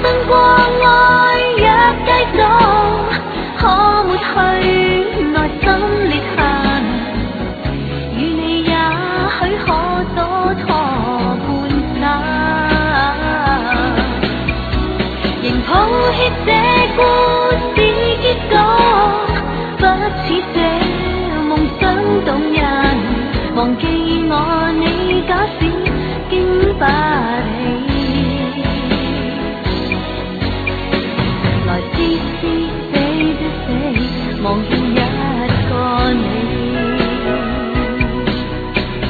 信过爱若繼續，可抹去內心裂痕，與你也許可躲拖半生，仍抱歉這故事結局，不似這夢想動人，忘記我你假使經不起